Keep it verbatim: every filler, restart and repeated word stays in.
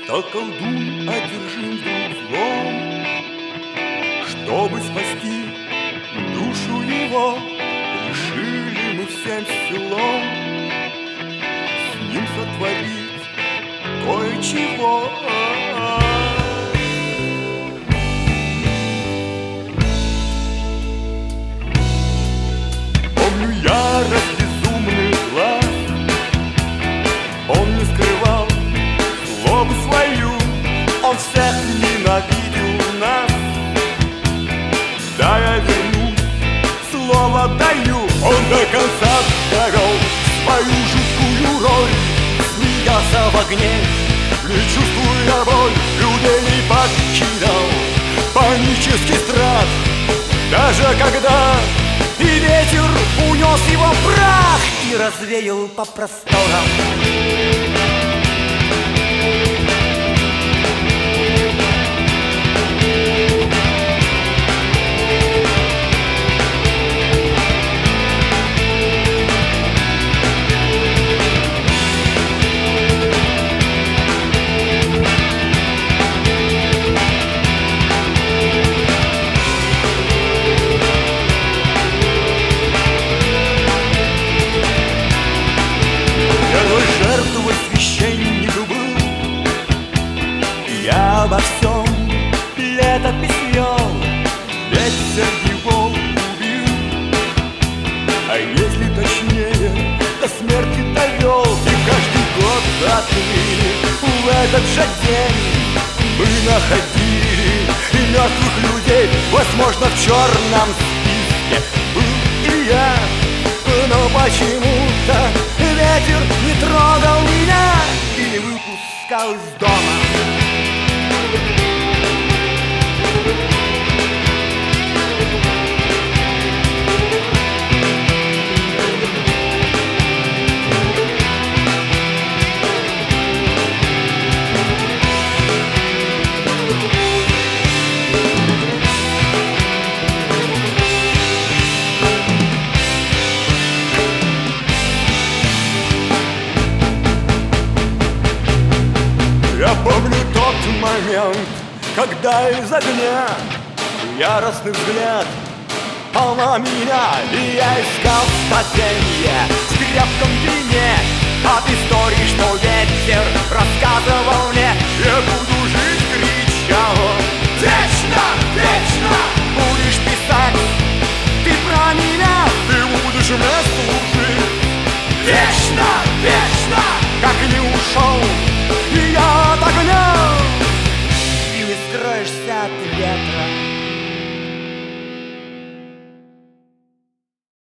Так колдун одержим вдруг злом, чтобы спасти душу его, решили мы всем селом с ним сотворить кое-чего. Помню ярость безумный глаз, он не скрывал злобу свою, он всех ненавидел нас. Да, я вернусь, слово даю. Он до конца довел свою жуткую роль, смеялся в огне, не чувствуя боль, людей не покидал панический страх, даже когда и ветер унес его прах и развеял по просторам. Я обо всем летопись вел, ветер его убил, а если точнее, до смерти довел. И каждый год отныне в этот же день мы находили и мертвых людей. Возможно, в черном списке был и я, но почему-то ветер не трогал меня и не выпускал из дома. Я помню тот момент, когда из огня яростный взгляд пал на меня, и я искал спасенье в крепком вине от истории, что ветер рассказывал мне. Я буду жить, кричал он, вечно, вечно будешь писать ты про меня, ты будешь мне служить вечно, вечно, как не ушел и я.